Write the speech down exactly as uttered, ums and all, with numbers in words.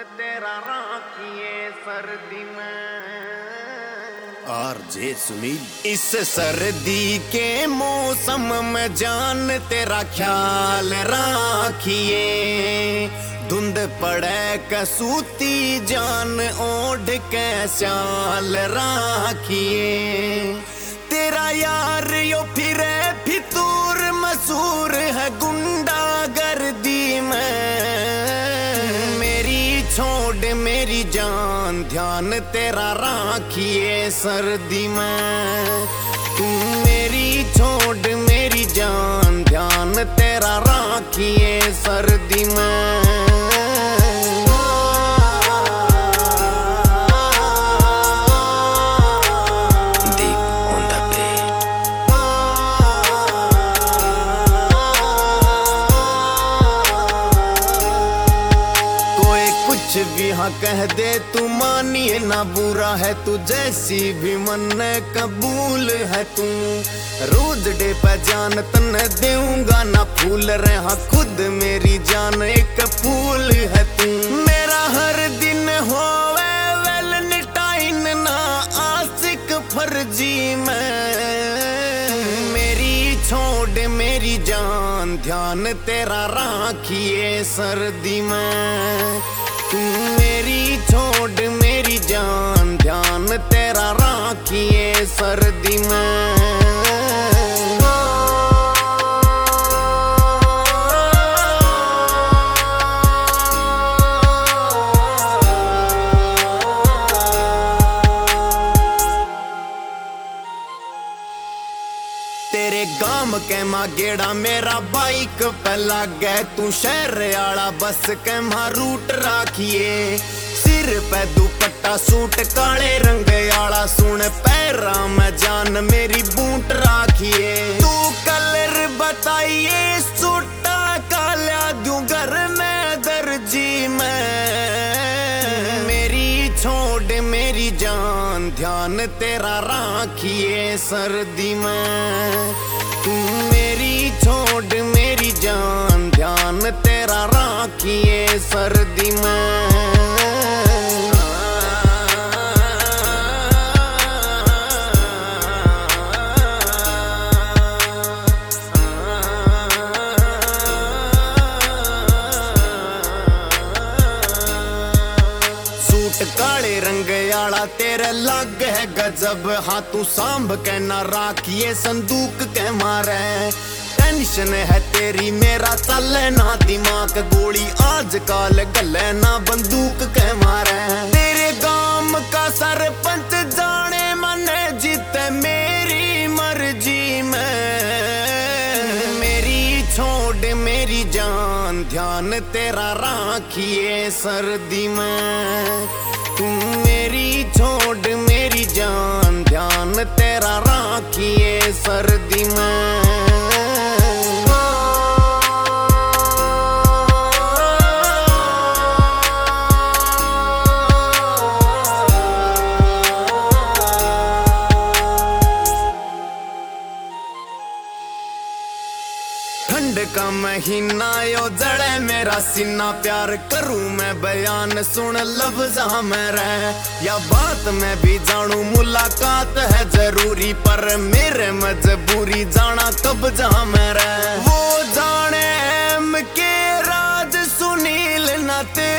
तेरा राखिए सर्दी में। आरजे सुनील। इस सर्दी के मौसम में जान तेरा ख्याल राखिए, धुंध पड़े कसूती जान ओढ़ के स्याल राखिए। तेरा यार यो फिरे फितूर मसूर है गुंडा गर्दी में। मेरी छोड़ मेरी जान ध्यान तेरा राखिए सर्दी में। तू मेरी छोड़ मेरी जान ध्यान तेरा राखिए सर्दी में। भी हाँ कह दे तू मानिए ना बुरा है तू, जैसी भी मन कबूल है तू। रोज डे पे जान तने देऊंगा ना फूल रहा खुद मेरी जान एक फूल है तू। मेरा हर दिन होवे वैलेंटाइन ना आशिक फर्जी में। मेरी छोड़ मेरी जान ध्यान तेरा राखिए सर्दी में। तू मेरी छोड़ मेरी जान ध्यान तेरा राखिए सर्दी में। तेरे गाम के मां गेड़ा मेरा बाइक पे लागे, तू शहर आला बस के मां रूट राखिए। सिर पे दुपट्टा सूट काले रंग आला सुन पैरा में जान मेरी बूट राखिए। तू कलर बताइए सूटा काला दूं घर में दर्जी में। मेरी छोड़ मेरी जान ध्यान तेरा राखिए सर्दी में। तू मेरी छोड़ मेरी जान ध्यान तेरा राखिए सर्दी में। काले रंग आला तेरे लग है गजब, हाँ तू सांभ के ना राखिए संदूक के मारे। टेंशन है तेरी मेरा चले ना दिमाग, गोली आजकल गले ना बंदूक के मारे। तेरे गांव का सरपंच जाने मने जीते मेरी मर्जी में। मेरी छोड़ मेरी जान ध्यान तेरा राखिए सर्दी में। तू मेरी छोड़ मेरी जान ध्यान तेरा राखिए सर्दी में। ठंड का महीना यो जड़े मेरा सीना, प्यार करूं मैं बयान सुन लफ्ज़ा में रह। या बात मैं भी जानू मुलाकात है जरूरी, पर मेरे मजबूरी जाना कब जा में रह। वो जाने एम के राज सुनील ना तेरे